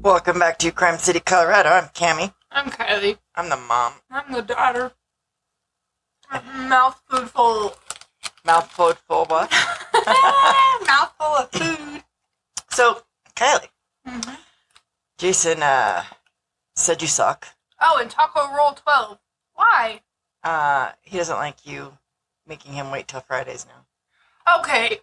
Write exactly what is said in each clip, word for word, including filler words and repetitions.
Welcome back to Crime City, Colorado. I'm Cammie. I'm Kylie. I'm the mom. I'm the daughter. Mouthful full. Mouthful full what? Mouthful of food. So, Kylie. Mm-hmm. Jason uh, said you suck. Oh, and Taco Roll twelve. Why? Uh, he doesn't like you making him wait till Fridays now. Okay.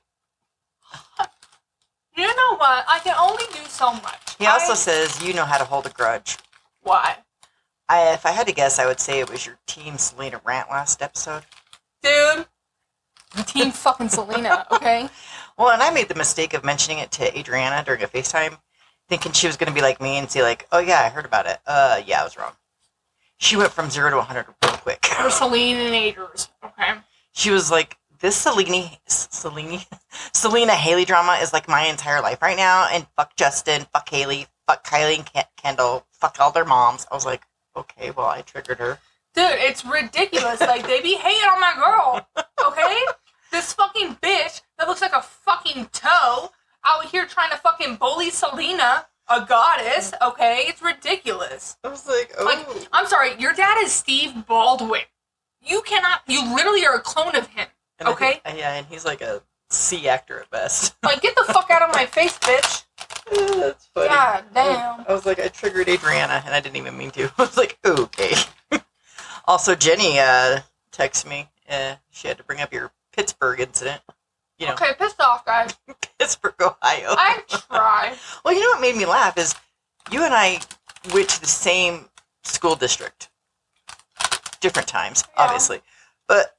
You know what? I can only do so much. He also I... says you know how to hold a grudge. Why? I, if I had to guess, I would say it was your Team Selena rant last episode. Dude. Team fucking Selena, okay? Well, and I made the mistake of mentioning it to Adriana during a FaceTime, thinking she was going to be like me and say like, oh yeah, I heard about it. Uh, yeah, I was wrong. She went from zero to one hundred real quick. For Selena and Aders, okay? She was like, this Selena, Selena, Selena Haley drama is like my entire life right now, and fuck Justin, fuck Haley, fuck Kylie and Ken- Kendall, fuck all their moms. I was like, okay, well, I triggered her. Dude, it's ridiculous. Like, they be hating on my girl, okay? This fucking bitch that looks like a fucking toe out here trying to fucking bully Selena, a goddess, okay? It's ridiculous. I was like, oh. Like, I'm sorry, your dad is Steve Baldwin. You cannot, you literally are a clone of him, and okay? Think, yeah, and he's like a C actor at best. Like, get the fuck out of my face, bitch. Yeah, that's funny. God damn. I was like, I triggered Adriana, and I didn't even mean to. I was like, okay. Also, Jenny uh, texted me. Uh, she had to bring up your Pittsburgh incident. You know, okay, pissed off, guys. Pittsburgh, Ohio. I try. Well, you know what made me laugh is you and I went to the same school district. Different times, Yeah. obviously. But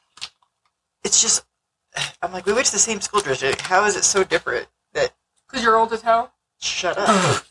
it's just, I'm like, we went to the same school district. How is it so different that... Because you're old as hell? Shut up.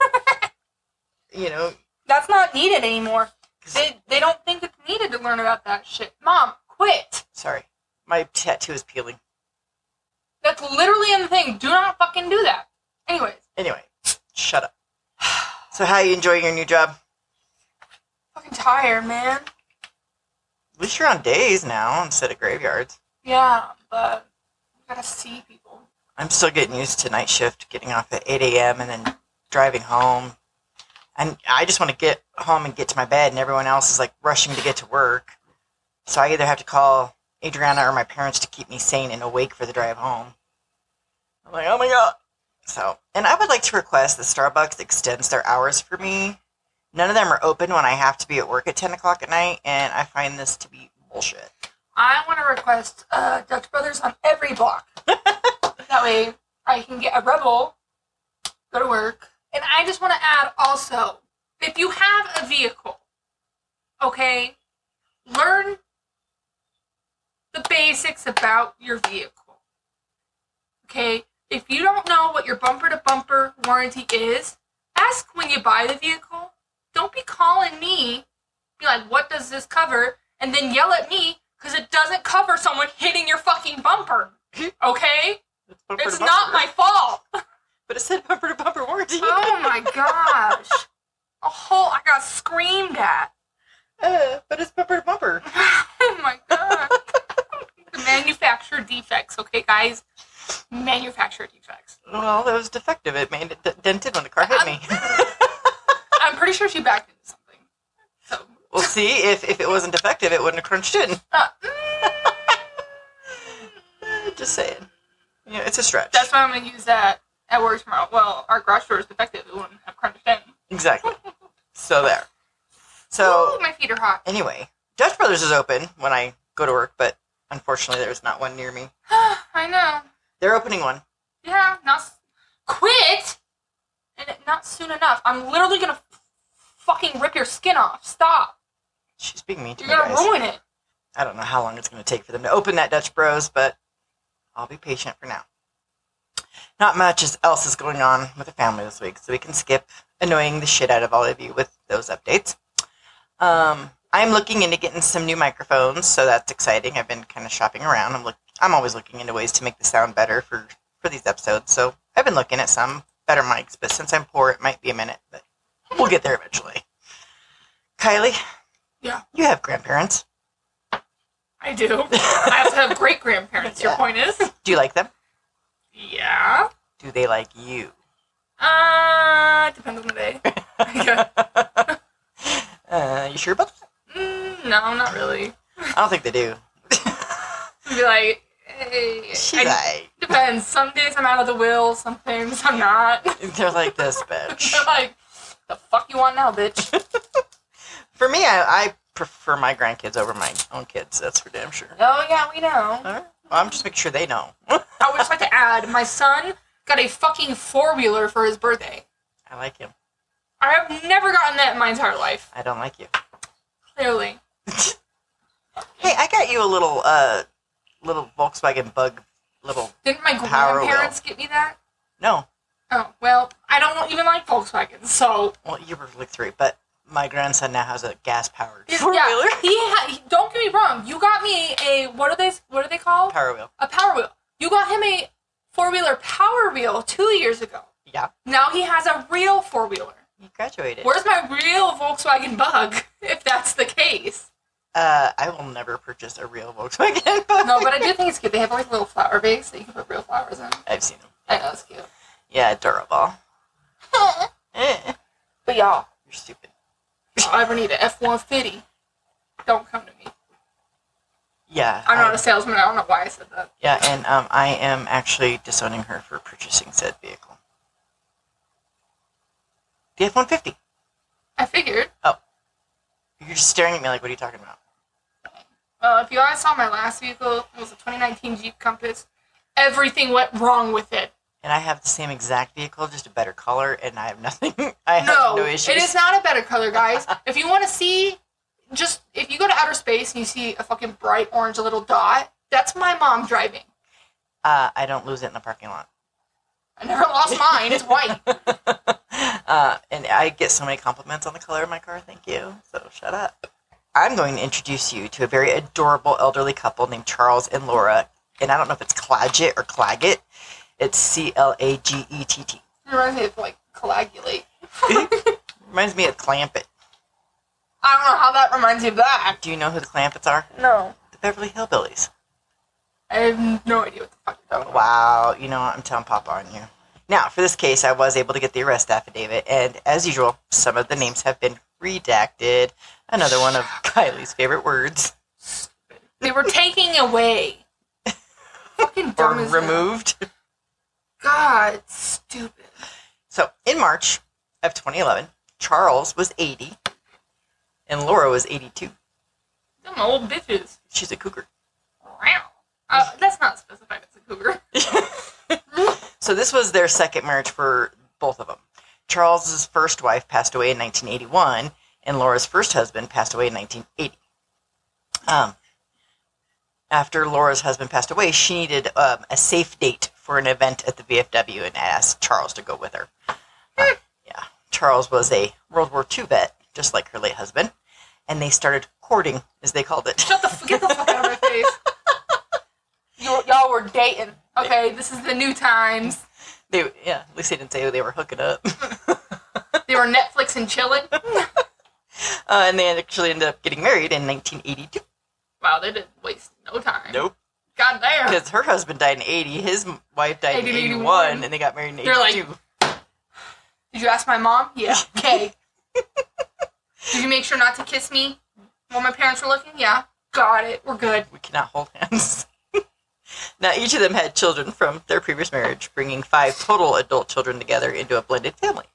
You know? That's not needed anymore. They they don't think it's needed to learn about that shit. Mom, quit. Sorry. My tattoo is peeling. That's literally in the thing. Do not fucking do that. Anyways. Anyway, shut up. So how are you enjoying your new job? Fucking tired, man. At least you're on days now instead of graveyards. Yeah, but I gotta see people. I'm still getting used to night shift, getting off at eight a.m. and then driving home. And I just want to get home and get to my bed, and everyone else is like rushing to get to work. So I either have to call Adriana or my parents to keep me sane and awake for the drive home. I'm like, oh my god. So, and I would like to request that Starbucks extends their hours for me. None of them are open when I have to be at work at ten o'clock at night, and I find this to be bullshit. I want to request uh, Dutch Brothers on every block. That way I can get a Rebel, go to work. And I just want to add also, if you have a vehicle, okay, learn the basics about your vehicle. Okay? If you don't know what your bumper-to-bumper warranty is, ask when you buy the vehicle. Don't be calling me, be like, what does this cover? And then yell at me because it doesn't cover someone hitting your fucking bumper. Okay? It's, bumper it's to not bumper. my fault. But it said bumper to bumper warranty. Oh my gosh. A whole, I got screamed at. Uh, but it's bumper to bumper. Oh my god. The manufacturer defects, okay, guys? Manufacturer defects. Well, that was defective. It made it d- dented when the car hit I'm, me. I'm pretty sure she backed into something. So. We'll see. If, if it wasn't defective, it wouldn't have crunched in. Uh, mm, Just saying. Yeah, it's a stretch. that's why I'm going to use that at work tomorrow. Well, our garage door is defective. It wouldn't have crunched in. Exactly. So there. So, Ooh, my feet are hot. anyway, Dutch Brothers is open when I go to work, but unfortunately there's not one near me. I know. They're opening one. Yeah, not... S- quit! And it, not soon enough. I'm literally going to f- fucking rip your skin off. Stop. She's being mean to You're me, going to guys. ruin it. I don't know how long it's going to take for them to open that Dutch Bros, but I'll be patient for now. Not much else is going on with the family this week, so we can skip annoying the shit out of all of you with those updates. Um, I'm looking into getting some new microphones, so that's exciting. I've been kind of shopping around. I'm look, I'm always looking into ways to make the sound better for, for these episodes, so I've been looking at some better mics, but since I'm poor, it might be a minute, but we'll get there eventually. Kylie? Yeah. You have grandparents. I do. I also have great-grandparents, your Yeah. point is. Do you like them? Yeah. Do they like you? Uh, depends on the day. uh, you sure about that? Mm, no, not really. I don't think they do. I'd be like, hey. She's I- like, Depends. Some days I'm out of the will, some days I'm not. they're like this, bitch. They're like, the fuck you want now, bitch? For me, I, I prefer my grandkids over my own kids. That's for damn sure. Oh, yeah, we know. All right. Well, I'm just making sure they know. I would just like to add, my son got a fucking four-wheeler for his birthday. I like him. I have never gotten that in my entire life. I don't like you. Clearly. Hey, I got you a little, uh, little Volkswagen Bug, little. Didn't my Power grandparents get me that? No. Oh, well, I don't even like Volkswagens, so... Well, you were like three, but my grandson now has a gas-powered Yeah, four-wheeler. he ha- he, don't get me wrong, you got me a, what are they, what are they called? Power wheel. A Power Wheel. You got him a four-wheeler Power Wheel two years ago. Yeah. Now he has a real four-wheeler. He graduated. Where's my real Volkswagen Bug, if that's the case? Uh, I will never purchase a real Volkswagen Bug. No, but I do think it's cute. They have like a little flower vase that you can put real flowers in. I've seen them. I know, it's cute. Yeah, adorable. Eh. But y'all, You're stupid. if I ever need an F one fifty, don't come to me. Yeah. I'm I- not a salesman. I don't know why I said that. Yeah, and um, I am actually disowning her for purchasing said vehicle. The F one fifty. I figured. You're just staring at me like, what are you talking about? Well, if you guys saw my last vehicle, it was a twenty nineteen Jeep Compass. Everything went wrong with it. And I have the same exact vehicle, just a better color, and I have nothing. I have No, no, issues. it is not a better color, guys. If you want to see, just, if you go to outer space and you see a fucking bright orange little dot, that's my mom driving. Uh, I don't lose it in the parking lot. I never lost mine. It's white. uh, and I get so many compliments on the color of my car, thank you. So shut up. I'm going to introduce you to a very adorable elderly couple named Charles and Laura. And I don't know if it's Claggett or Claggett. It's C L A G E T T. It reminds me of, like, coagulate. Reminds me of Clampett. I don't know how that reminds you of that. Do you know who the Clampetts are? No. The Beverly Hillbillies. I have no idea what the fuck you're talking about. Wow, you know what? I'm telling Papa on you. Now, for this case, I was able to get the arrest affidavit, and as usual, some of the names have been redacted. Another one of Kylie's favorite words. They were taking away. Fucking Or dumb as hell. removed. God, stupid. So, in March of twenty eleven, Charles was eighty, and Laura was eighty-two. Them old bitches. She's a cougar. Wow. Uh, that's not specified as a cougar. So this was their second marriage for both of them. Charles's first wife passed away in nineteen eighty-one, and Laura's first husband passed away in nineteen eighty. Um, after Laura's husband passed away, she needed um, a safe date for an event at the V F W and asked Charles to go with her. Uh, yeah, Charles was a World War Two vet, just like her late husband, and they started courting, as they called it. Shut the f- get the fuck out of my face. You, y'all were dating. Okay, this is the new times. They, yeah, at least they didn't say they were hooking up. They were Netflix and chilling. uh, and they actually ended up getting married in nineteen eighty-two. Wow, they didn't waste no time. Nope. God damn. Because her husband died in eighty, his m- wife died in eighty-one. eighty-one, and they got married in They're like- eighty-two. Did you ask my mom? Yeah. Okay. Did you make sure not to kiss me when my parents were looking? Yeah. Got it. We're good. We cannot hold hands. Now, each of them had children from their previous marriage, bringing five total adult children together into a blended family.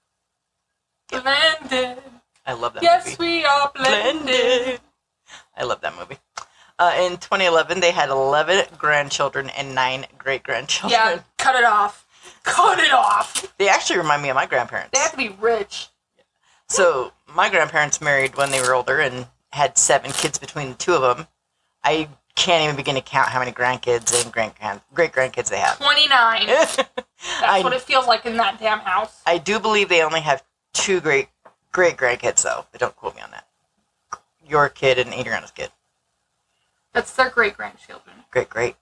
Blended. I love that Yes, movie. we are blended. Blended. I love that movie. Uh, in twenty eleven, they had eleven grandchildren and nine great-grandchildren. Yeah, cut it off. Cut it off. They actually remind me of my grandparents. They have to be rich. So, my grandparents married when they were older and had seven kids between the two of them. I can't even begin to count how many grandkids and great great grandkids they have. twenty-nine. That's I, what it feels like in that damn house. I do believe they only have two great great grandkids, though. But don't quote me on that. Your kid and Adriana's kid. That's their great-grandchildren. Great, great.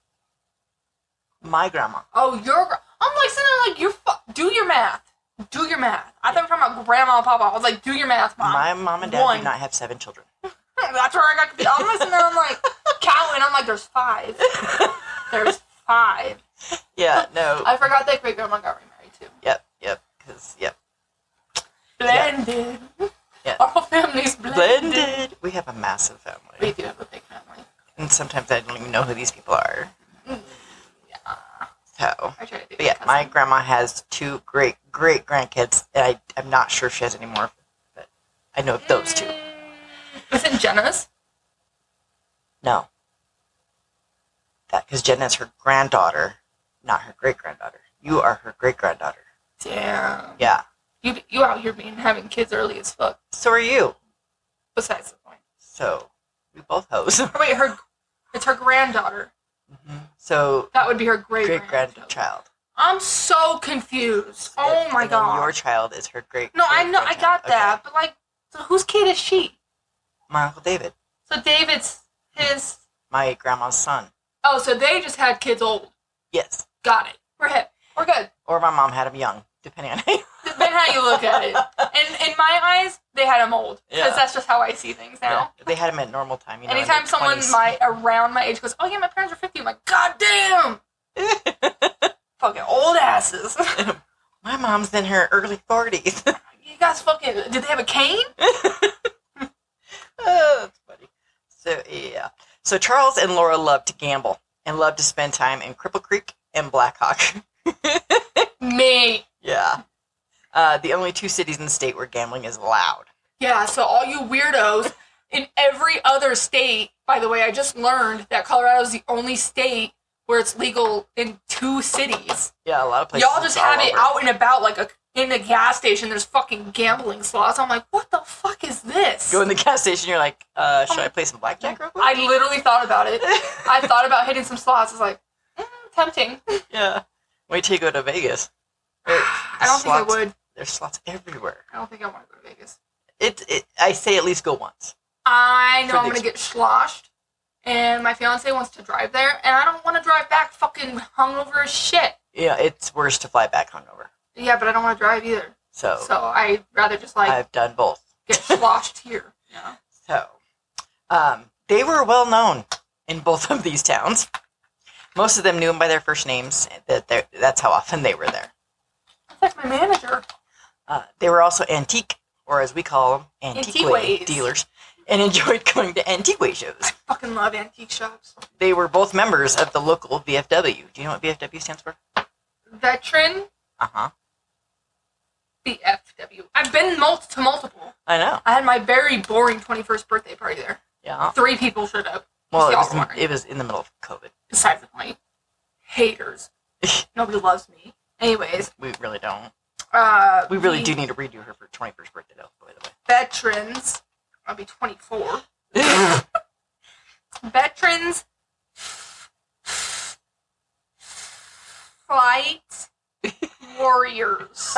My grandma. Oh, your... gra- I'm like, sitting there like, you're fu- do your math. Do your math. I thought we were talking about grandma and papa. I was like, do your math, mom. My mom and dad One. do not have seven children. That's where I got confused. I'm listening there, I'm like, counting. I'm like, there's five. There's five. Yeah, no. I forgot that great-grandma got remarried, too. Yep, yep. Yes. Yep. Blended. Yeah. Our whole family's blended. Blended. We have a massive family. We do have a big family. And sometimes I don't even know who these people are. Mm, yeah. So. I try to be But yeah, cousin. my grandma has two great, great grandkids. And I, I'm not sure if she has any more, but I know of those two. Mm, is it Jenna's? No. That, because Jenna is her granddaughter, not her great-granddaughter. You are her great-granddaughter. Damn. Yeah. You you out here being having kids early as fuck. So are you. Besides the point. So, we both hoes. Oh, wait, her it's her granddaughter. Mm-hmm. So, That would be her great great-grandchild. I'm so confused. Oh my and then god. your child is her great. No, I know, I got Okay. that, but like, so whose kid is she? My Uncle David. So David's his. My grandma's son. Oh, so they just had kids old. Yes. Got it. We're hip. We're good. Or my mom had him young, depending on how you... Depending how you look at it. And in my eyes, they had him old. Because Yeah. that's just how I see things now. Yeah. They had him at normal time, you know. in Anytime their someone twenties. my around my age goes, oh yeah, my parents are fifty, I'm like, god damn! Fucking old asses. My mom's in her early forties. You guys fucking, did they have a cane? Oh, that's funny. So, yeah. So, Charles and Laura loved to gamble and loved to spend time in Cripple Creek and Black Hawk. Me. Yeah. Uh, the only two cities in the state where gambling is allowed. Yeah, so all you weirdos in every other state, by the way, I just learned that Colorado is the only state where it's legal in two cities. Yeah, a lot of places. Y'all just it's all have it over. out and about, like a, in a gas station, there's fucking gambling slots. I'm like, what the fuck is this? Go in the gas station, you're like, uh, should I play some blackjack real quick? I literally thought about it. I thought about hitting some slots. I was like, mm, tempting. Yeah. Wait till you go to Vegas. I don't think I would. There's slots everywhere. I don't think I want to go to Vegas. It, it. I say at least go once. I know For I'm the going to get sloshed, and my fiance wants to drive there, and I don't want to drive back fucking hungover as shit. Yeah, it's worse to fly back hungover. Yeah, but I don't want to drive either. So, So I'd rather just, like, I've done both. get sloshed here. Yeah. So, um, they were well known in both of these towns. Most of them knew them by their first names. That they're- That's how often they were there. That's like my manager. Uh, they were also antique, or as we call them, antique Antiques. dealers, and enjoyed going to antique shows. Fucking love antique shops. They were both members of the local V F W. Do you know what V F W stands for? Veteran Uh-huh. V F W. I've been mul- to multiple. I know. I had my very boring twenty-first birthday party there. Yeah. Three people showed up. Well, it Y'all was, in, weren't. it was in the middle of COVID. Besides the point. Haters. Nobody loves me. Anyways, We really don't. uh, We really the do need to redo her for twenty-first birthday, though, by the veterans. I'll be twenty-four. way. Veterans Flight Warriors.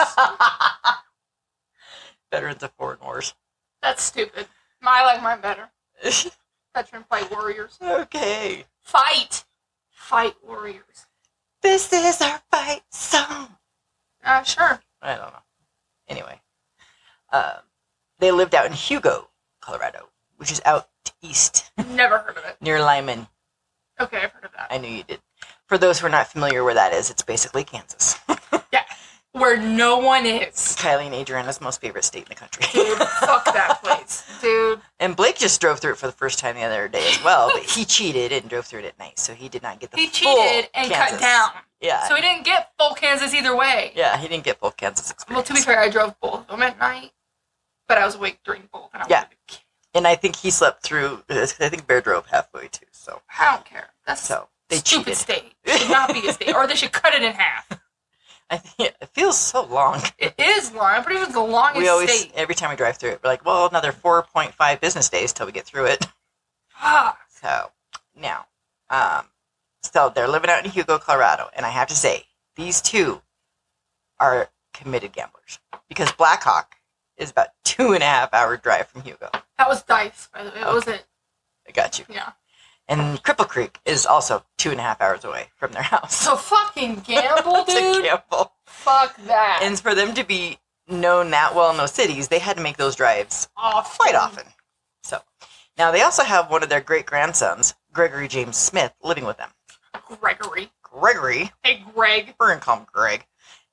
Veterans of Foreign Wars. That's stupid. I like mine better. Veteran Flight Warriors. Okay. Fight. Fight Warriors. This is our fight song. Uh, sure. I don't know. Anyway. Um, they lived out in Hugo, Colorado, which is out east, Never heard of it. near Lyman. Okay, I've heard of that. I knew you did. For those who are not familiar where that is, it's basically Kansas. Yeah. Where no one is. Kylie and Adriana's most favorite state in the country. Dude, fuck that place. Dude. And Blake just drove through it for the first time the other day as well, but he cheated and drove through it at night, so he did not get the He full cheated and Kansas. cut down. Yeah. So he didn't get full Kansas either way. Yeah, he didn't get full Kansas Well, experience. to be fair, I drove both of them at night, but I was awake during both. And I Yeah. wanted to- And I think he slept through, I think Bear drove halfway too, so. I don't care. That's So, they stupid cheated. state. It should not be a state. Or they should cut it in half. I think it feels so long. It is long. I'm pretty sure it's the longest We always, state. every time we drive through it, we're like, well, another four point five business days till we get through it. Ah, So, now, um, so they're living out in Hugo, Colorado, and I have to say, these two are committed gamblers. Because Blackhawk is about two and a half hour drive from Hugo. that was dice, by the way. It Okay. wasn't. I got you. Yeah. And Cripple Creek is also two and a half hours away from their house. So fucking gamble, to dude. gamble. Fuck that. And for them to be known that well in those cities, they had to make those drives Often. quite often. So, now they also have one of their great grandsons, Gregory James Smith, living with them. Gregory. Gregory, Hey, Greg. we're gonna call him Greg,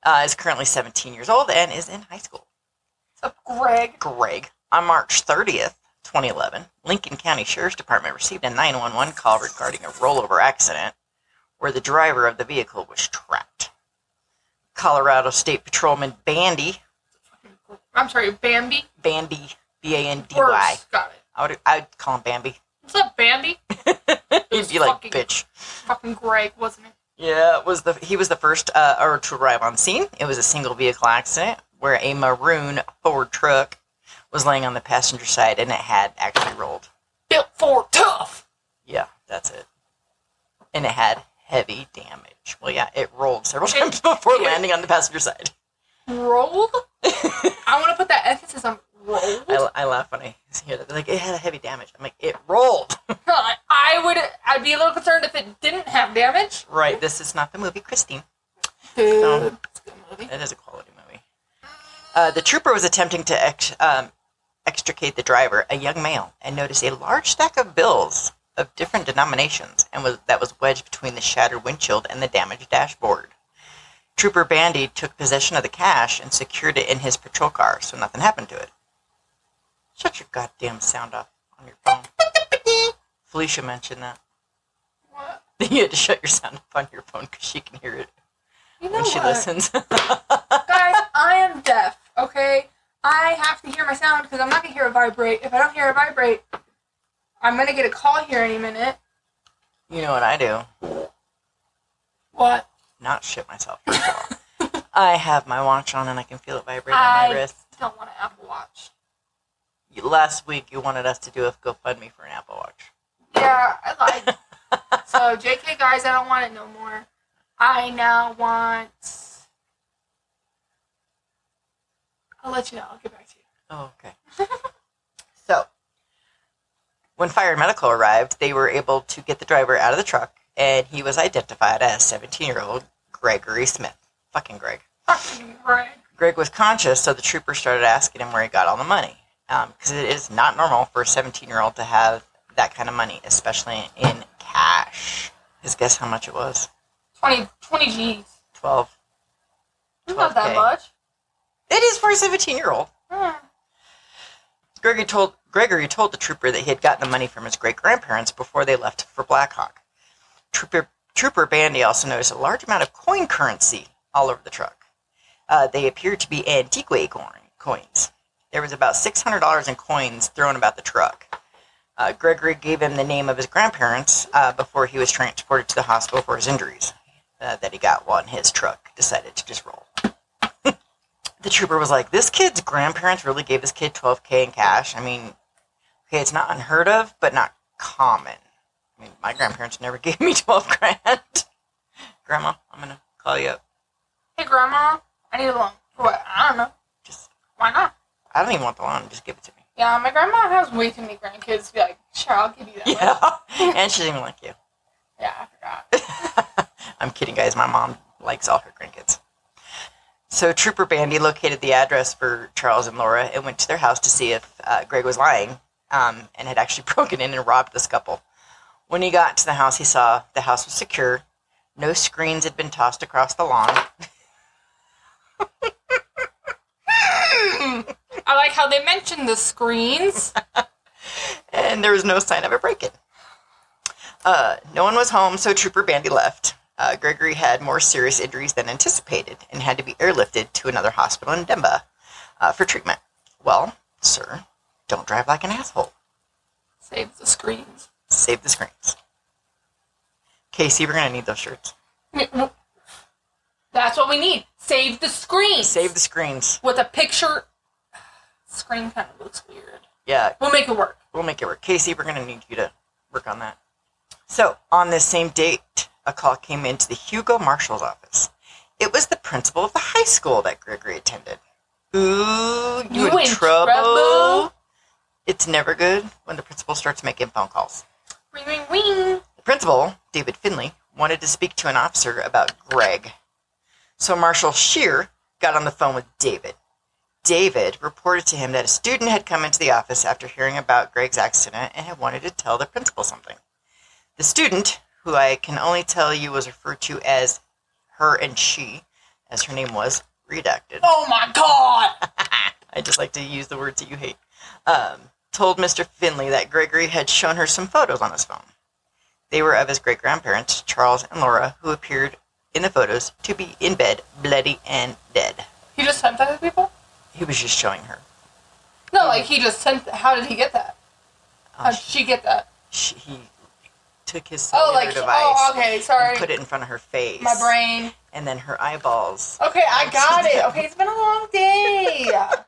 uh, is currently seventeen years old and is in high school. What's up, Greg? Greg. On March thirtieth, twenty eleven, Lincoln County Sheriff's Department received a nine one one call regarding a rollover accident where the driver of the vehicle was trapped. Colorado State Patrolman Bandy. I'm sorry, Bambi? Bandy. B A N D Y. Worse. Got it. I would, I would call him Bambi. What's up, Bambi? He'd be like, fucking, bitch. Fucking Greg, wasn't it? Yeah, it was the he was the first uh, or to arrive on scene. It was a single vehicle accident where a maroon Ford truck was laying on the passenger side and it had actually rolled. Built for tough. Yeah, that's it. And it had heavy damage. Well, yeah, it rolled several times before landing on the passenger side. Rolled? I want to put that emphasis on rolled. I, I laugh when I hear that. They're like, it had a heavy damage. I'm like, it rolled. I would, I'd be a little concerned if it didn't have damage. Right, this is not the movie Christine. Dude, So, it's a good movie. it is a quality movie. Uh, the trooper was attempting to ex- um, extricate the driver, a young male, and noticed a large stack of bills of different denominations and was that was wedged between the shattered windshield and the damaged dashboard. Trooper Bandy took possession of the cash and secured it in his patrol car so nothing happened to it. Shut your goddamn sound off on your phone. Felicia mentioned that. What? You had to shut your sound off on your phone because she can hear it You know when she what? listens. Guys, I am deaf, okay? I have to hear my sound because I'm not going to hear it vibrate. If I don't hear it vibrate, I'm going to get a call here any minute. You know what I do? What? Not shit myself. First of all. I have my watch on and I can feel it vibrate on I my wrist. don't want an Apple Watch. You- Last week you wanted us to do a GoFundMe for an Apple Watch. Yeah, I lied. So, J K, guys, I don't want it no more. I now want... I'll let you know. I'll get back to you. Oh, okay. So, when fire and medical arrived, they were able to get the driver out of the truck, and he was identified as seventeen-year-old Gregory Smith. Fucking Greg. Fucking Greg. Greg was conscious, so the trooper started asking him where he got all the money. Because um, it is not normal for a seventeen-year-old to have that kind of money, especially in cash. Just guess how much it was? twenty, twenty G's. twelve. It's not that twelve K. much. It is for a seventeen-year-old. Hmm. Gregory told Gregory told the trooper that he had gotten the money from his great-grandparents before they left for Blackhawk. Trooper, trooper Bandy also noticed a large amount of coin currency all over the truck. Uh, they appeared to be Antigua coins. There was about six hundred dollars in coins thrown about the truck. Uh, Gregory gave him the name of his grandparents uh, before he was transported to the hospital for his injuries uh, that he got while in his truck decided to just roll. The trooper was like, this kid's grandparents really gave this kid twelve K in cash? I mean, okay, it's not unheard of, but not common. I mean, my grandparents never gave me twelve grand. Grandma, I'm going to call you up. Hey, Grandma, I need a loan. For what? I don't know. Just, Why not? I don't even want the loan. Just give it to me. Yeah, my grandma has way too many grandkids to be like, sure, I'll give you that much. Yeah, and she doesn't even like you. Yeah, I forgot. I'm kidding, guys. My mom likes all her grandkids. So Trooper Bandy located the address for Charles and Laura and went to their house to see if uh, Greg was lying um, and had actually broken in and robbed this couple. When he got to the house, he saw the house was secure. No screens had been tossed across the lawn. I like how they mentioned the screens. And there was no sign of a break-in. Uh, no one was home, so Trooper Bandy left. Uh, Gregory had more serious injuries than anticipated and had to be airlifted to another hospital in Denver uh, for treatment. Well, sir, don't drive like an asshole. Save the screens. Save the screens. Casey, we're going to need those shirts. That's what we need. Save the screens. Save the screens. With a picture. Screen kind of looks weird. Yeah. We'll make it work. We'll make it work. Casey, we're going to need you to work on that. So, on this same date, a call came into the Hugo Marshall's office. It was the principal of the high school that Gregory attended. Ooh, you, You in, in trouble? trouble? It's never good when the principal starts making phone calls. Ring, ring, ring. The principal, David Finley, wanted to speak to an officer about Greg. So Marshal Shear got on the phone with David. David reported to him that a student had come into the office after hearing about Greg's accident and had wanted to tell the principal something. The student, who I can only tell you was referred to as her and she, as her name was redacted. Oh my god! I just like to use the words that you hate. Um, told Mister Finley that Gregory had shown her some photos on his phone. They were of his great-grandparents, Charles and Laura, who appeared in the photos to be in bed, bloody and dead. He just sent that to people? He was just showing her. No, like he just sent... How did he get that? Oh, How did she get that? She, he took his cellular Oh, like... device Oh, okay, sorry. and put it in front of her face. My brain. And then her eyeballs. Okay, I got it. Okay, it's been a long day.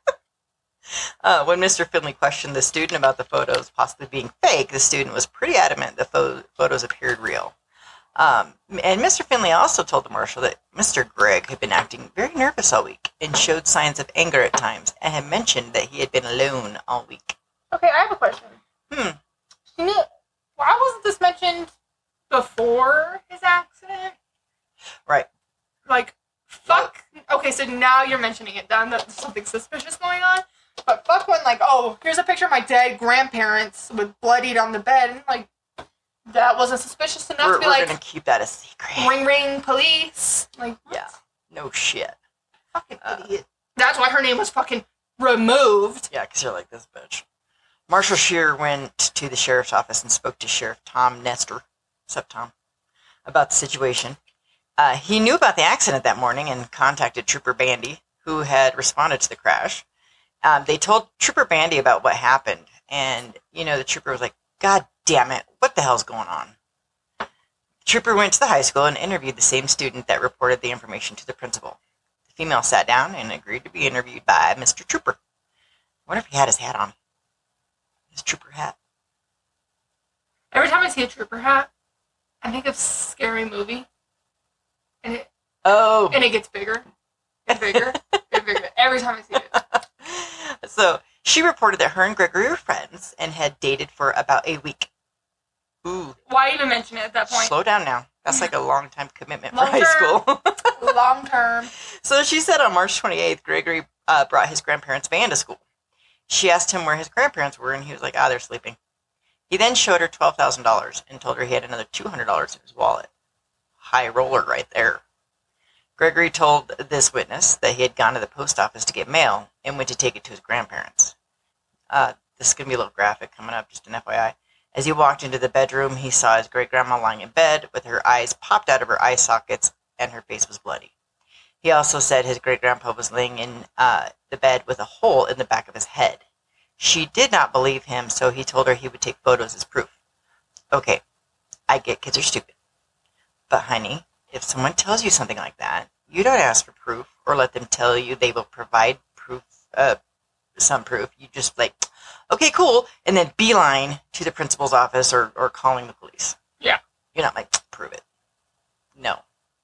Uh, when Mister Finley questioned the student about the photos possibly being fake, the student was pretty adamant the pho- photos appeared real. Um, and Mister Finley also told the marshal that Mister Gregg had been acting very nervous all week and showed signs of anger at times and had mentioned that he had been alone all week. Okay, I have a question. Hmm. You know, why wasn't this mentioned before his accident? Right. Like, fuck. Okay, so now you're mentioning it. Then there's something suspicious going on. But fuck when, like, oh, here's a picture of my dead grandparents with bloodied on the bed. And, like, that wasn't suspicious enough We're, to be we're like, going to keep that a secret. ring, ring, police. Like, what? Yeah. No shit. Fucking Uh, idiot. That's why her name was fucking removed. Yeah, because you're like this bitch. Marshal Shearer went to the sheriff's office and spoke to Sheriff Tom Nestor, what's up, Tom, about the situation. Uh, he knew about the accident that morning and contacted Trooper Bandy, who had responded to the crash. Um, they told Trooper Bandy about what happened, and, you know, the trooper was like, God damn it, what the hell's going on? The trooper went to the high school and interviewed the same student that reported the information to the principal. The female sat down and agreed to be interviewed by Mister Trooper. I wonder if he had his hat on. His trooper hat. Every time I see a trooper hat, I think of Scary Movie. And it, Oh! and it gets bigger and bigger and bigger every time I see it. So, she reported that her and Gregory were friends and had dated for about a week. Ooh. Why even mention it at that point? Slow down now. That's like a long time commitment for Long high term. school. Long term. So she said on March twenty-eighth, Gregory uh, brought his grandparents' van to school. She asked him where his grandparents were, and he was like, ah, they're sleeping. He then showed her twelve thousand dollars and told her he had another two hundred dollars in his wallet. High roller right there. Gregory told this witness that he had gone to the post office to get mail and went to take it to his grandparents. Uh, this is going to be a little graphic coming up, just an F Y I. As he walked into the bedroom, he saw his great-grandma lying in bed with her eyes popped out of her eye sockets and her face was bloody. He also said his great-grandpa was laying in uh, the bed with a hole in the back of his head. She did not believe him, so he told her he would take photos as proof. Okay, I get kids are stupid. But honey, if someone tells you something like that, you don't ask for proof or let them tell you they will provide proof, uh, some proof. You just like, okay, cool, and then beeline to the principal's office or, or calling the police. Yeah. You're not like, prove it. No.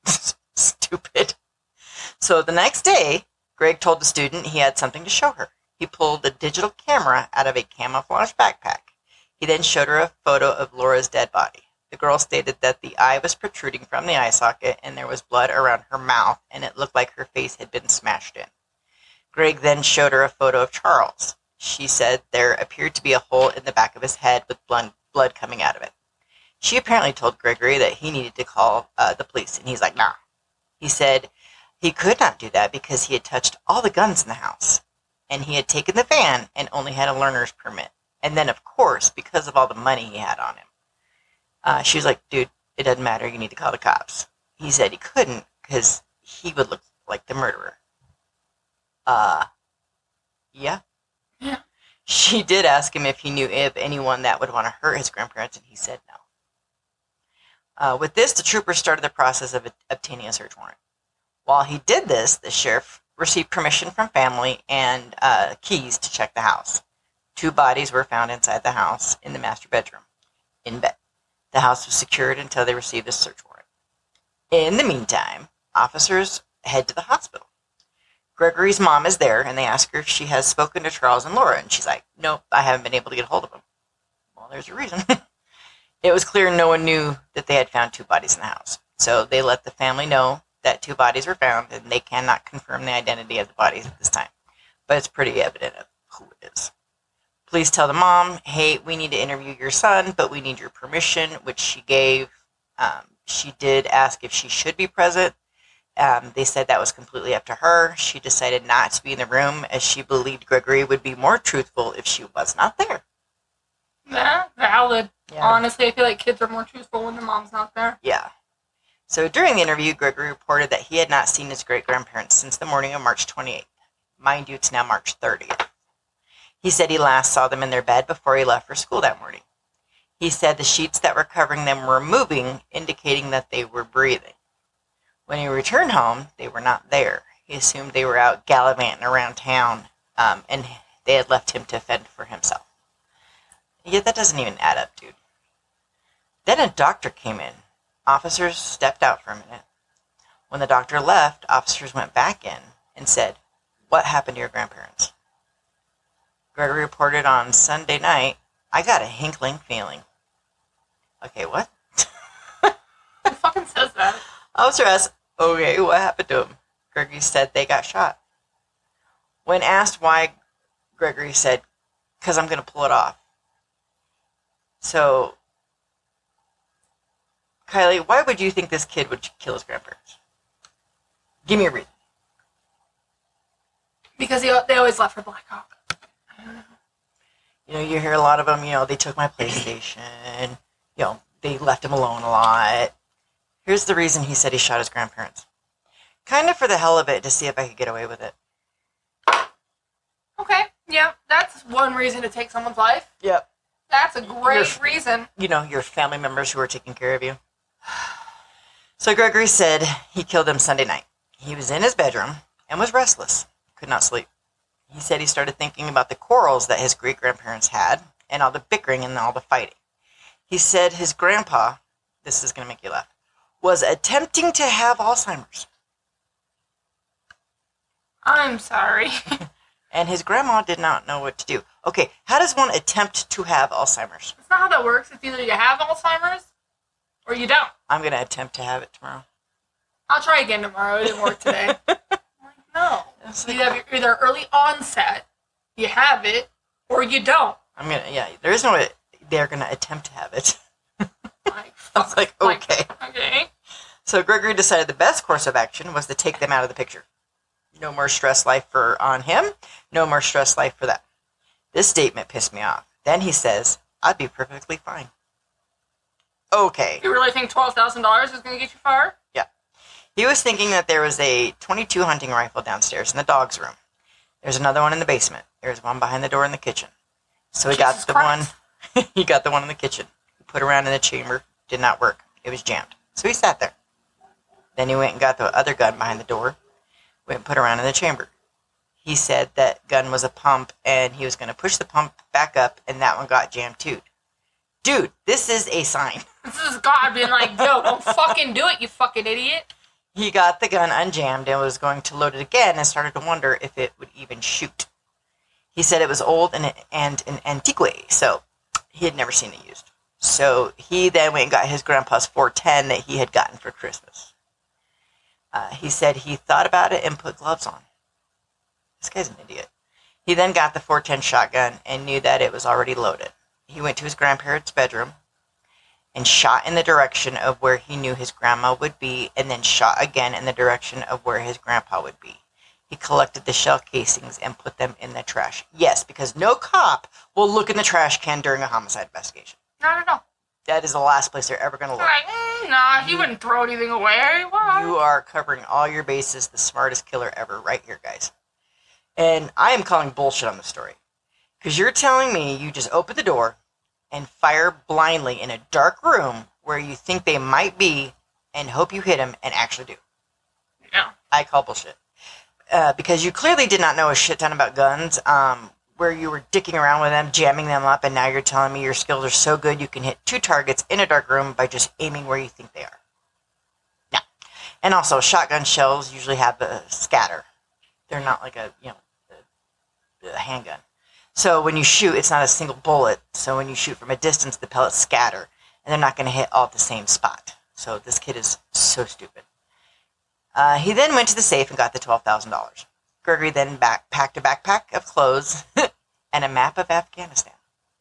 Stupid. So the next day, Greg told the student he had something to show her. He pulled a digital camera out of a camouflage backpack. He then showed her a photo of Laura's dead body. The girl stated that the eye was protruding from the eye socket and there was blood around her mouth and it looked like her face had been smashed in. Greg then showed her a photo of Charles. She said there appeared to be a hole in the back of his head with blood, blood coming out of it. She apparently told Gregory that he needed to call uh, the police, and he's like, nah. He said he could not do that because he had touched all the guns in the house, and he had taken the van and only had a learner's permit. And then, of course, because of all the money he had on him. Uh, she was like, dude, it doesn't matter. You need to call the cops. He said he couldn't because he would look like the murderer. Uh, yeah. Yeah. She did ask him if he knew of anyone that would want to hurt his grandparents, and he said no. Uh, with this, the trooper started the process of obtaining a search warrant. While he did this, the sheriff received permission from family and uh, keys to check the house. Two bodies were found inside the house in the master bedroom, in bed. The house was secured until they received a search warrant. In the meantime, officers head to the hospital. Gregory's mom is there, and they ask her if she has spoken to Charles and Laura, and she's like, nope, I haven't been able to get a hold of them. Well, there's a reason. It was clear no one knew that they had found two bodies in the house, so they let the family know that two bodies were found, and they cannot confirm the identity of the bodies at this time, but it's pretty evident of who it is. Please tell the mom, hey, we need to interview your son, but we need your permission, which she gave. Um, she did ask if she should be present. Um, they said that was completely up to her. She decided not to be in the room as she believed Gregory would be more truthful if she was not there. Yeah, valid. Yeah. Honestly, I feel like kids are more truthful when their mom's not there. Yeah. So during the interview, Gregory reported that he had not seen his great-grandparents since the morning of March twenty-eighth. Mind you, it's now March thirtieth. He said he last saw them in their bed before he left for school that morning. He said the sheets that were covering them were moving, indicating that they were breathing. When he returned home, they were not there. He assumed they were out gallivanting around town, um, and they had left him to fend for himself. Yet that doesn't even add up, dude. Then a doctor came in. Officers stepped out for a minute. When the doctor left, officers went back in and said, "What happened to your grandparents?" Gregory reported on Sunday night, "I got a hinkling feeling." Okay, what? Who fucking says that? Officer asked, "Okay, what happened to him?" Gregory said they got shot. When asked why, Gregory said, "Because I'm going to pull it off." So, Kylie, why would you think this kid would kill his grandparents? Give me a reason. Because they, they always left for Blackhawk. You know, you hear a lot of them, you know, they took my PlayStation, you know, they left him alone a lot. Here's the reason he said he shot his grandparents. Kind of for the hell of it, to see if I could get away with it. Okay, yeah, that's one reason to take someone's life. Yep. That's a great Your- reason. You know, your family members who are taking care of you. So Gregory said he killed them Sunday night. He was in his bedroom and was restless. Could not sleep. He said he started thinking about the quarrels that his great-grandparents had and all the bickering and all the fighting. He said his grandpa, this is going to make you laugh, was attempting to have Alzheimer's. I'm sorry. And his grandma did not know what to do. Okay, how does one attempt to have Alzheimer's? That's not how that works. It's either you have Alzheimer's or you don't. I'm going to attempt to have it tomorrow. I'll try again tomorrow. It didn't work today. I'm like, no. It's You like- have either early onset, you have it, or you don't. I'm going to, yeah, there is no way they're going to attempt to have it. Like, I was like, okay. Okay. So Gregory decided the best course of action was to take them out of the picture. No more stress life for on him. No more stress life for them. This statement pissed me off. Then he says, "I'd be perfectly fine." Okay. You really think twelve thousand dollars is going to get you far? Yeah. He was thinking that there was a twenty-two hunting rifle downstairs in the dog's room. There's another one in the basement. There's one behind the door in the kitchen. So he Jesus got the Christ. one. He got the one in the kitchen. He put around in the chamber. Did not work. It was jammed. So he sat there. Then he went and got the other gun behind the door. Went and put around in the chamber. He said that gun was a pump and he was going to push the pump back up and that one got jammed too. Dude, this is a sign. This is God being like, yo, don't fucking do it, you fucking idiot. He got the gun unjammed and was going to load it again and started to wonder if it would even shoot. He said it was old and, and an antique, so he had never seen it used. So he then went and got his grandpa's four ten that he had gotten for Christmas. Uh, he said he thought about it and put gloves on. This guy's an idiot. He then got the four ten shotgun and knew that it was already loaded. He went to his grandparents' bedroom and shot in the direction of where he knew his grandma would be, and then shot again in the direction of where his grandpa would be. He collected the shell casings and put them in the trash. Yes, because no cop will look in the trash can during a homicide investigation. Not at all. That is the last place they're ever going to look. Like, mm, nah, he wouldn't throw anything away. Why? You are covering all your bases, the smartest killer ever, right here, guys. And I am calling bullshit on this story. Because you're telling me you just open the door and fire blindly in a dark room where you think they might be and hope you hit them and actually do. Yeah. I call bullshit. Uh, because you clearly did not know a shit ton about guns, um, where you were dicking around with them, jamming them up, and now you're telling me your skills are so good you can hit two targets in a dark room by just aiming where you think they are. No. And also, shotgun shells usually have a scatter. They're not like a, you know, a, a handgun. So when you shoot, it's not a single bullet. So when you shoot from a distance, the pellets scatter, and they're not going to hit all at the same spot. So this kid is so stupid. Uh, he then went to the safe and got the twelve thousand dollars. Gregory then back, packed a backpack of clothes and a map of Afghanistan.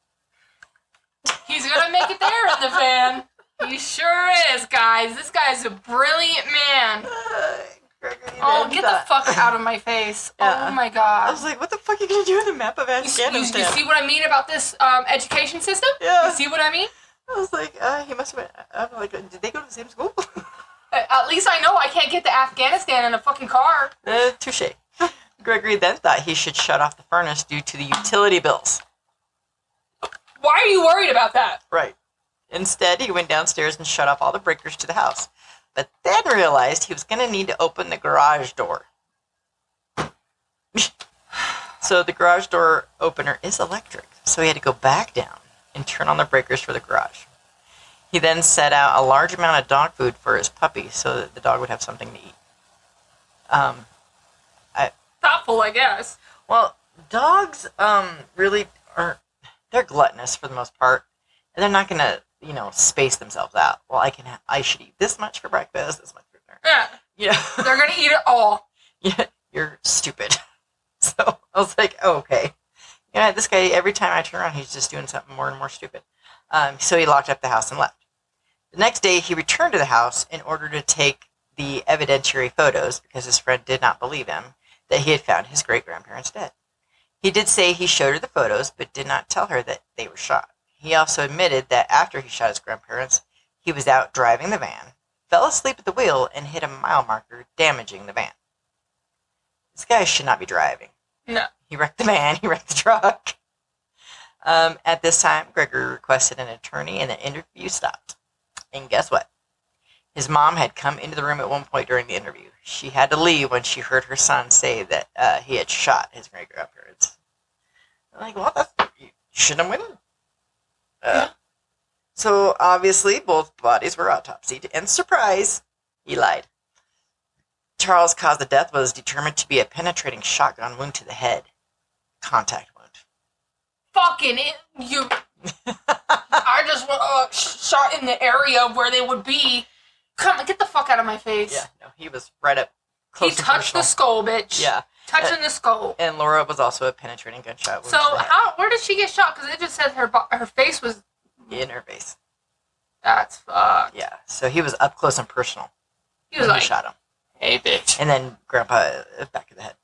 He's gonna make it there in the van. He sure is, guys. This guy's a brilliant man. Gregory Oh, then get thought- the fuck out of my face. Yeah. Oh my god. I was like, what the fuck are you going to do with the map of You, s- you, Afghanistan? you see what I mean about this um, education system? Yeah. You see what I mean? I was like, uh, he must have been, I'm like, did they go to the same school? Uh, At least I know I can't get to Afghanistan in a fucking car. uh, touche. Gregory then thought he should shut off the furnace due to the utility bills. Why are you worried about that? Right. Instead, he went downstairs and shut off all the breakers to the house, but then realized he was going to need to open the garage door. So the garage door opener is electric, so he had to go back down and turn on the breakers for the garage. He then set out a large amount of dog food for his puppy so that the dog would have something to eat. Um, I, Thoughtful, I guess. well, dogs um, really aren't, they're gluttonous for the most part, and they're not going to, you know, space themselves out. Well, I can, ha- I should eat this much for breakfast, this much for dinner. Yeah. Yeah. They're gonna eat it all. Yeah, you're stupid. So I was like, oh, okay. Yeah, this guy, every time I turn around, he's just doing something more and more stupid. Um, so he locked up the house and left. The next day, he returned to the house in order to take the evidentiary photos because his friend did not believe him that he had found his great-grandparents dead. He did say he showed her the photos, but did not tell her that they were shot. He also admitted that after he shot his grandparents, he was out driving the van, fell asleep at the wheel, and hit a mile marker, damaging the van. This guy should not be driving. No. He wrecked the van, he wrecked the truck. Um, at this time, Gregory requested an attorney and the interview stopped. And guess what? His mom had come into the room at one point during the interview. She had to leave when she heard her son say that uh, he had shot his great-grandparents. I'm like, well, that's, you shouldn't have went. Uh, so, obviously, both bodies were autopsied, and surprise, he lied. Charles' cause of death was determined to be a penetrating shotgun wound to the head. Contact wound. Fucking it, you. I just uh, shot in the area where they would be. Come on, get the fuck out of my face. Yeah, no, he was right up He close to touched the personal. skull, bitch. Yeah. Touching Uh, the skull. And Laura was also a penetrating gunshot wound So to the head. how? Where did she get shot? Because it just said her bo- her face was. In her face. That's fucked. Yeah, so he was up close and personal He was when like, he shot him. "Hey, bitch." And then Grandpa, uh, back of the head.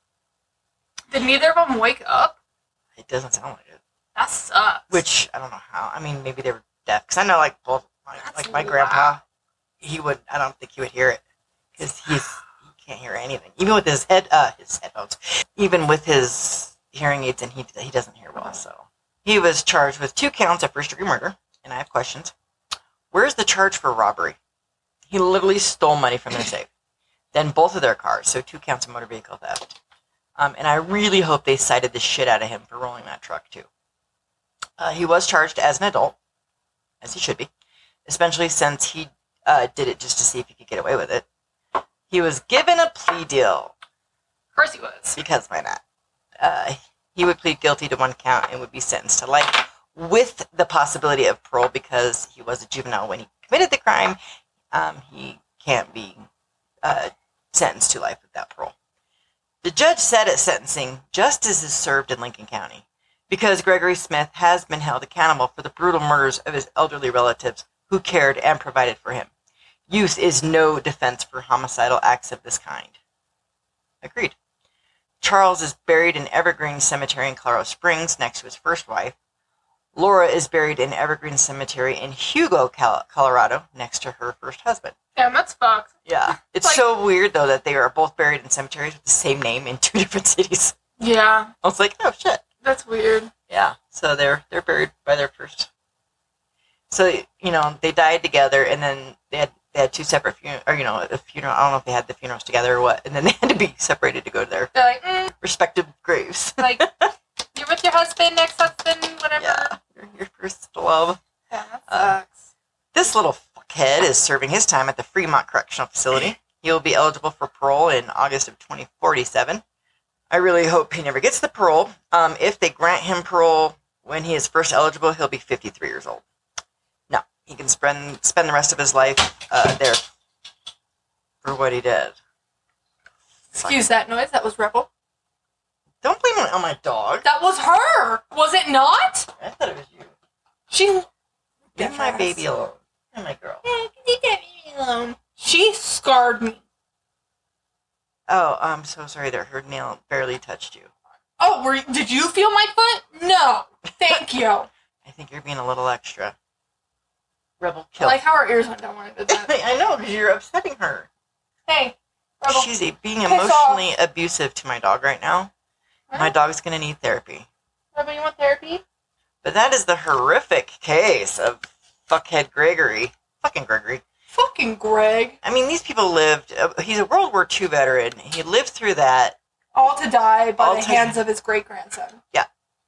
Did neither of them wake up? It doesn't sound like it. That sucks. Which, I don't know how. I mean, maybe they were deaf. Because I know, like, both, my, That's like, my loud. grandpa, he would, I don't think he would hear it. Because he's, he can't hear anything. Even with his head, uh, his headphones. Even with his hearing aids, and he, he doesn't hear well, so. He was charged with two counts of first-degree murder. And I have questions. Where's the charge for robbery? He literally stole money from their safe. Then both of their cars, so two counts of motor vehicle theft. Um, and I really hope they cited the shit out of him for rolling that truck, too. Uh, he was charged as an adult, as he should be, especially since he uh, did it just to see if he could get away with it. He was given a plea deal, Of course he was. because why not? Uh, he would plead guilty to one count and would be sentenced to life with the possibility of parole because he was a juvenile when he committed the crime. Um, he can't be uh, sentenced to life without parole. The judge said at sentencing, justice is served in Lincoln County because Gregory Smith has been held accountable for the brutal murders of his elderly relatives who cared and provided for him. Youth is no defense for homicidal acts of this kind. Agreed. Charles is buried in Evergreen Cemetery in Colorado Springs next to his first wife. Laura is buried in Evergreen Cemetery in Hugo, Colorado, next to her first husband. Damn, that's fucked. Yeah. It's Like- so weird, though, that they are both buried in cemeteries with the same name in two different cities. Yeah, I was like, oh, shit. that's weird. Yeah. So they're they're buried by their first. So, you know, they died together, and then they had they had two separate funerals, or, you know, a funeral. I don't know if they had the funerals together or what. And then they had to be separated to go to their They're like, mm, respective graves. like, you're with your husband, ex-husband, whatever. Yeah. Your, your first love. Yeah, that Uh, sucks. This little fuckhead is serving his time at the Fremont Correctional Facility. He will be eligible for parole in August of twenty forty-seven. I really hope he never gets the parole. Um, if they grant him parole when he is first eligible, he'll be fifty-three years old. No, he can spend spend the rest of his life uh, there for what he did. Excuse that noise. That was Rebel. Don't blame it on my dog. That was her. Was it not? I thought it was you. She. Leave my baby alone. And my girl. Yeah, leave that baby alone. She scarred me. Oh, I'm so sorry that her nail barely touched you. Oh, were did you feel my foot? No. Thank you. I think you're being a little extra. Rebel, kill. I like how our ears went down when I did that. I know, because you're upsetting her. Hey, Rebel. She's a- being Piss emotionally abusive to my dog right now. Huh? My dog's going to need therapy. Rebel, you want therapy? But that is the horrific case of fuckhead Gregory. Fucking Gregory. Fucking Greg. I mean, these people lived... Uh, he's a World War Two veteran. He lived through that. All to die by All the to- hands of his great-grandson. Yeah.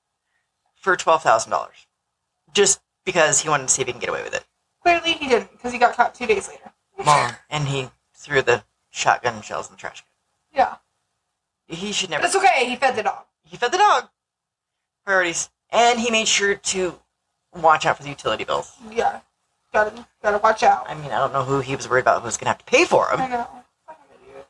For twelve thousand dollars. Just because he wanted to see if he can get away with it. Clearly he didn't, because he got caught two days later. Well, and he threw the shotgun shells in the trash can. Yeah. He should But never... it's okay, he fed the dog. He fed the dog. Priorities. And he made sure to watch out for the utility bills. Yeah. Gotta, gotta watch out. I mean, I don't know who he was worried about who was going to have to pay for I him. know. Fucking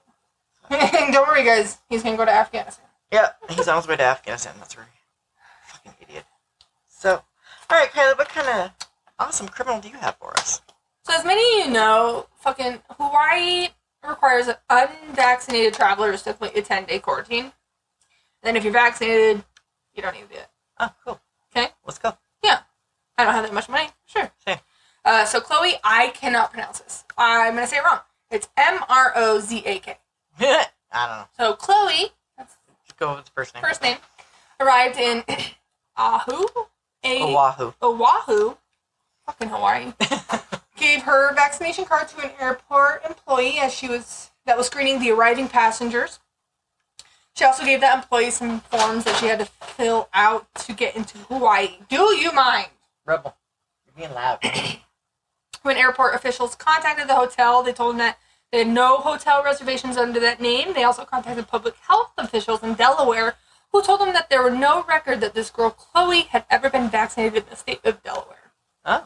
idiot. Don't worry, guys. He's gonna go to Afghanistan. Yeah, he's on his way to Afghanistan. That's right. Fucking idiot. So, alright, Kylie, what kind of awesome criminal do you have for us? So as many of you know, fucking Hawaii requires unvaccinated travelers to complete a ten-day quarantine. Then if you're vaccinated, you don't need to do it. Oh, cool. Okay. Let's go. Yeah. I don't have that much money. Sure. Same. Uh, so Chloe, I cannot pronounce this. I'm going to say it wrong. It's M R O Z A K. I don't know. So Chloe, that's Just go with the first name. first name, arrived in Oahu. A- Oahu. Oahu. Fucking Hawaii. Gave her vaccination card to an airport employee as she was that was screening the arriving passengers. She also gave that employee some forms that she had to fill out to get into Hawaii. Do you mind? Rebel. You're being loud. When airport officials contacted the hotel, they told them that they had no hotel reservations under that name. They also contacted public health officials in Delaware, who told them that there were no record that this girl, Chloe, had ever been vaccinated in the state of Delaware. Huh?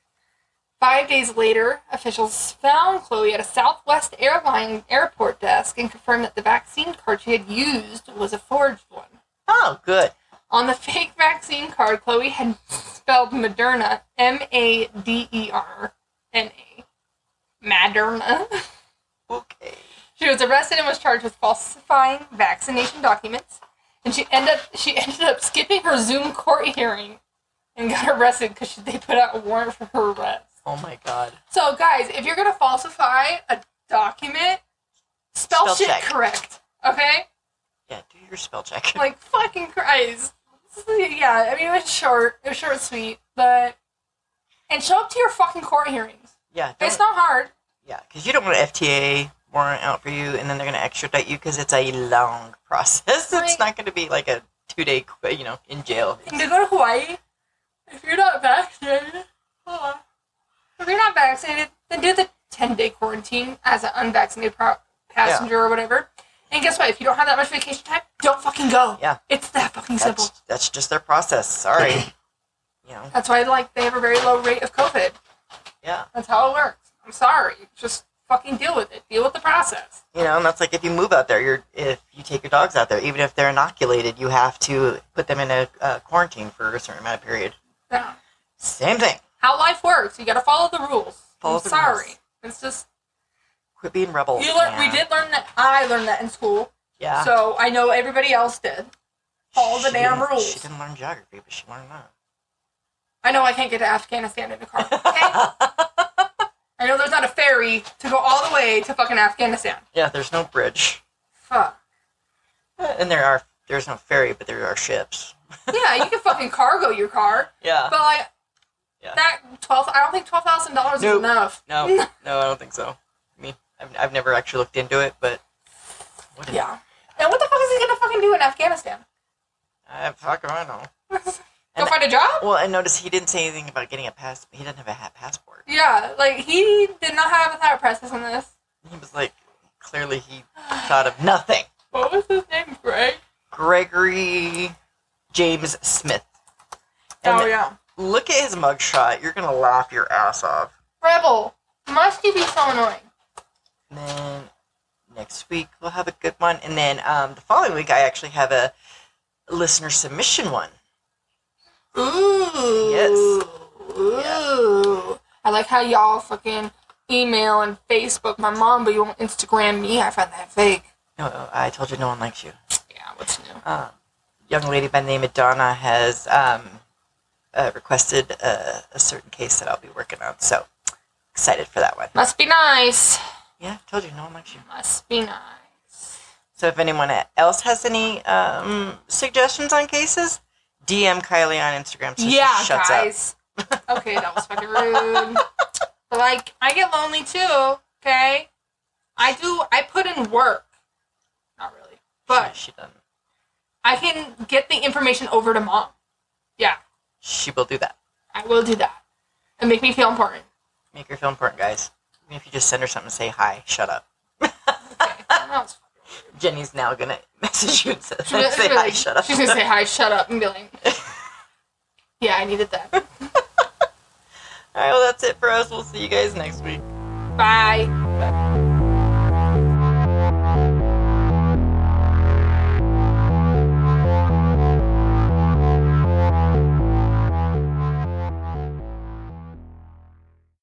Five days later, officials found Chloe at a Southwest Airlines airport desk and confirmed that the vaccine card she had used was a forged one. Oh, good. On the fake vaccine card, Chloe had spelled Moderna, M A D E R N A. Moderna. Okay. She was arrested and was charged with falsifying vaccination documents, and she ended up, she ended up skipping her Zoom court hearing and got arrested because they put out a warrant for her arrest. Oh my god. So, guys, if you're gonna falsify a document, spell, Spell shit check. correct, okay? Yeah, do your spell check. Like, fucking Christ. Yeah, I mean, it was short. It was short and sweet, but... And show up to your fucking court hearings. yeah, don't, It's not hard. yeah, because you don't want an F T A warrant out for you, and then they're going to extradite you because it's a long process. Right. It's not going to be like a two-day, qu- you know, in jail. And to go to Hawaii, if you're not vaccinated, hold on. If you're not vaccinated, then do the ten-day quarantine as an unvaccinated pro- passenger or whatever. And guess what? If you don't have that much vacation time, don't fucking go. Yeah. It's that fucking simple. That's, that's just their process. Sorry. you know, That's why, like, they have a very low rate of COVID. yeah. That's how it works. I'm sorry. Just fucking deal with it. Deal with the process. You know, and that's like if you move out there, you're if you take your dogs out there, even if they're inoculated, you have to put them in a uh, quarantine for a certain amount of period. Yeah. Same thing. How life works. You gotta follow the rules. Follow I'm the sorry. rules. It's just... Quit being rebels. You learn, man. we did learn that. I learned that in school. Yeah. So I know everybody else did. Follow the She damn didn't- rules. She didn't learn geography, but she learned that. I know I can't get to Afghanistan in a car. Okay? I know there's not a ferry to go all the way to fucking Afghanistan. Yeah, there's no bridge. Fuck. Uh, And there are there's no ferry, but there are ships. Yeah, you can fucking cargo your car, Yeah. but like Yeah. that twelve. I don't think twelve thousand dollars is Nope. enough. No, no, I don't think so. I mean, I've, I've never actually looked into it, but what is Yeah. And what the fuck is he gonna fucking do in Afghanistan? I fuck I know. Go And- find a job? Well, and notice he didn't say anything about getting a pass. He doesn't have a ha- passport. Yeah, like he did not have a thought process on this. He was like, clearly he thought of nothing. What was his name, Greg? Gregory James Smith. And Oh yeah. look at his mugshot. You're gonna laugh your ass off. Rebel. Must you be so annoying? And then next week we'll have a good one, and then um, the following week I actually have a listener submission one. Ooh. Yes. Ooh. I like how y'all fucking email and Facebook my mom, but you won't Instagram me. I find that fake. No, I told you no one likes you. Yeah, what's new? Uh, young lady by the name of Donna has um, uh, requested a, a certain case that I'll be working on. So, excited for that one. Must be nice. Yeah, told you no one likes you. Must be nice. So if anyone else has any um, suggestions on cases, D M Kylie on Instagram. So yeah, she shuts guys. Up. Okay, that was fucking rude. But like, I get lonely too. Okay, I do. I put in work. Not really, but she, she doesn't. I can get the information over to mom. Yeah, she will do that. I will do that, and make me feel important. Make her feel important, guys. Even if you just send her something and say hi, shut up. Okay, that was Jenny's now gonna message you and say, She was, say really, hi, shut up. She's gonna say hi, shut up, and be like, yeah, I needed that. Alright, well, that's it for us. We'll see you guys next week. Bye.